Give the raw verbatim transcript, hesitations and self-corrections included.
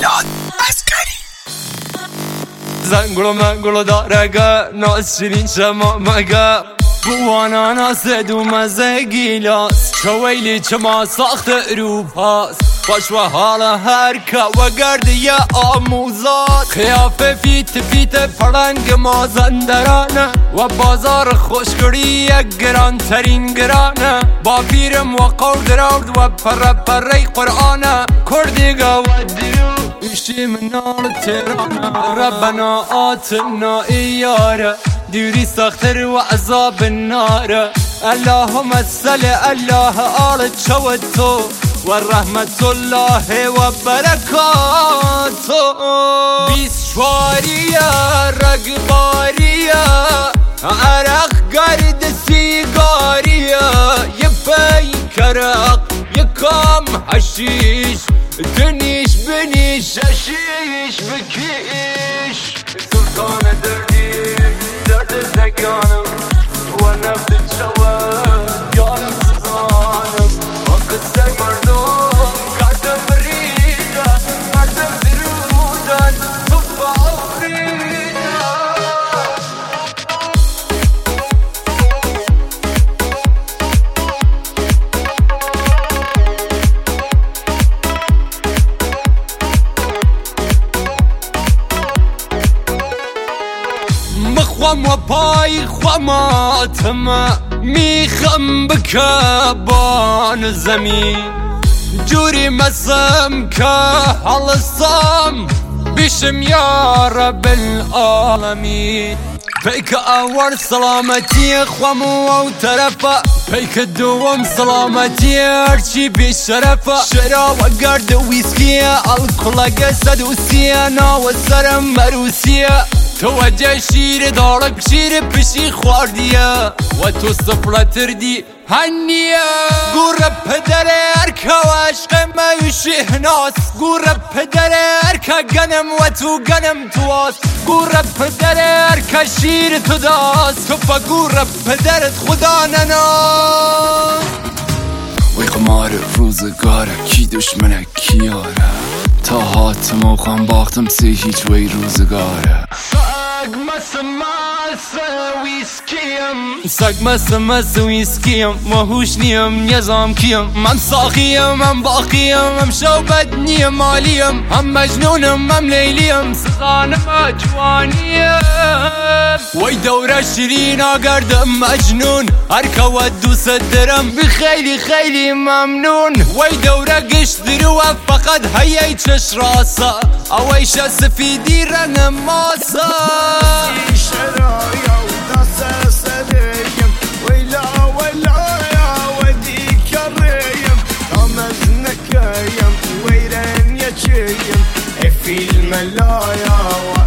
میلاد عسکری. زنگلو منگلو دارگه ناز شیرین شما مگه بوانا ناسد و مزه گیلاس چویلی چما ساخت اروپاس باش و حال هرکه و گردی آموزاد خیافه فیت فیت پرنگ مازندرانه و بازار خوشگری گران ترین گرانه با پیرم و قول درود و پر پره قرآنه کردیگه و درو ایشی منال تیرانه ربنا آتنا ایاره دیوری ساختر و عذاب النار اللهم صل الله آل چوتو و رحمت الله و برکاتو بیسواریا رگباریا عرق گرد سیگاریا یه پیکرق یه کام حشیش دنیش بنیش حشیش بکیش سلطان دردی درد زگانم و نفت شوه یارم سزانم و قصه مردم کردم بریده مردم درودن تو باوریده مخوام و پای خواماتم میخم بکبان زمین جوری مسم که حلصم بشم یا رب العالمین پیک اول سلامتی خوام و طرفه پیک دوم سلامتی هرچی بیشرفه شراب و گرد ویسکی الکل صدوسیه ناو سرم مروسیه توجه شیر دارک شیر پشی خواردیه و تو سفرتر دی هنیه گوره پدر ارکه و عشق میوشی هناس گوره پدر ارکه گنم و تو گنم تو آس گوره پدر ارکه شیر تو داست تو پا گوره پدرت خدا نناس وی قمار روزگاره کی دشمنه کی یاره تا حاتم و خان باختم سی هیچ وی روزگاره سگ مس مس ویسکیم سگ مس مس ویسکیم و هوش نیم نظام کیم من ساقیم من باقیم هم شوبت نیم مالیم هم مجنونم هم لیلیم سخانم جوانیم وی دوره شیرین آگردم مجنون هرکه و دوست درم خیلی خیلی ممنون وی دوره گشت درو فقط هیای چش راسا اویش سفیدی رنگ ماسا شرايا وداس سريم ويلا ويلا يا وديك الريم امزنك يم ويرن يا شيم في الملايا